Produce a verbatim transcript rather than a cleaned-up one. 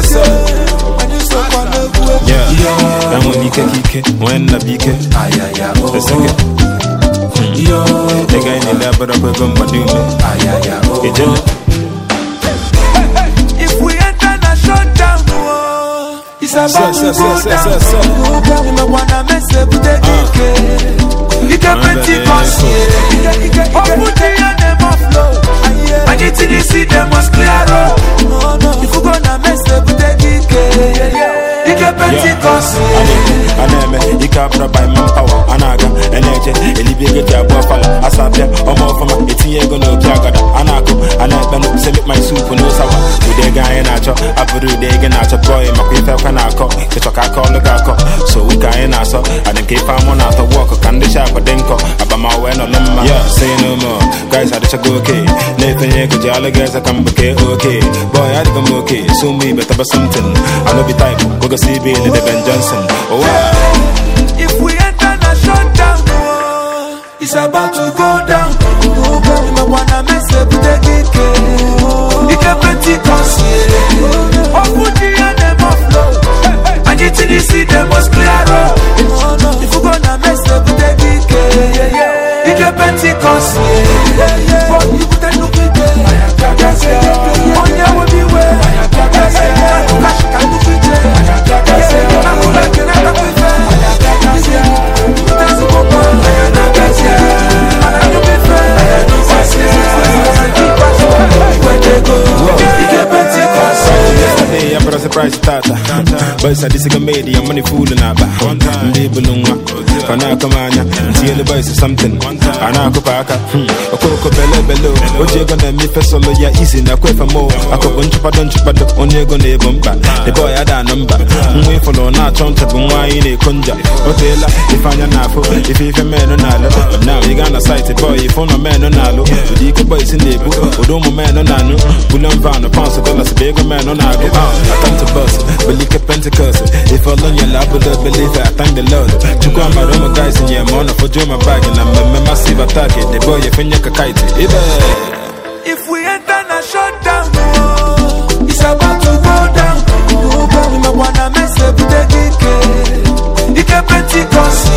Yes sir. Yeah, and when you kick when the B K, the second. Yo, they got in the lab, but I'm going to do it. If we enter the shutdown, it's about to go down. We don't want to mess up with the D K. You can Pentecost, oh, put the name of flow. I need to see them must clear up. If we're gonna mess up with the D K. You can Pentecost, I know you can't buy manpower. Anaga, energy, elevate your buffalo. Asapia, or more from a Etiago, no Jagada, Anako, and I can sell my soup no sour. With the guy in Acho, I put the egg in Acho boy, my people can I call, the Toka call the Gako. So we can in Aso, and then keep on out of work, can the shop or Denko, about my way no lemma. Yeah, say no more. Guys, I just go okay. Nathan, you could jolly guys, I come okay, okay. Boy, I come okay. Soon me better about something. I know be type, go go see Bill and Ben Johnson. Oh, wow. If we enter the shutdown, it's about to go down. We don't wanna mess up with the D K. You can Pentecost, oh, put the name of flow. I need to see them must clear up. If we're gonna mess up with the D K, you can Pentecost, but you put a look at it. On your way, be way. Cash can look at it. I'm like an apple. Yesterday I brought a surprise tata, but it's a disagreement. I'm money fooling about. Labelunga, Panakamania, until the boys is something. Anakopaka, a coco bello bello. What you gonna make for solo? Yeah, easy na kwe for more. I could bunch of don't you but only gonna bumper. The boy had a number. We follow not on to wine a conja. Hotel, if I'm an apple, if you a man on Nalo. Now you gonna sight it, boy, if on a man on Nalo. The eco boys in the book, or don't man on Nano. Pull on a pound of dollars, a big man on Nalo. I come to bust, believe a Pentecost. If I learn your love, believe I thank the Lord. To go my Roma guys in your money for Joma bag and I'm a massive attack. The boy, if you kite. If we enter the shutdown, it's about to go down. We don't wanna mess up with the D K. You can Pentecost.